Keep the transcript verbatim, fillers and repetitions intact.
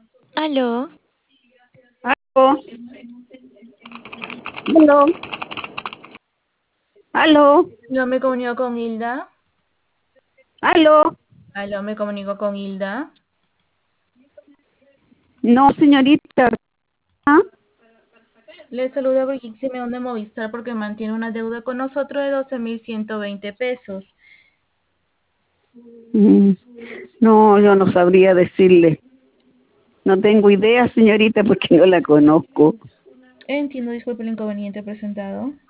Aló, Aló, aló, aló, yo me comunico con Hilda. aló. Aló, me comunico con Hilda. No, señorita. ¿Ah? Le saluda Brigitte Simeón de Movistar porque mantiene una deuda con nosotros de doce mil ciento veinte pesos. Mm, No, yo no sabría decirle. No tengo idea, señorita, porque no la conozco. Entiendo, disculpe el inconveniente presentado.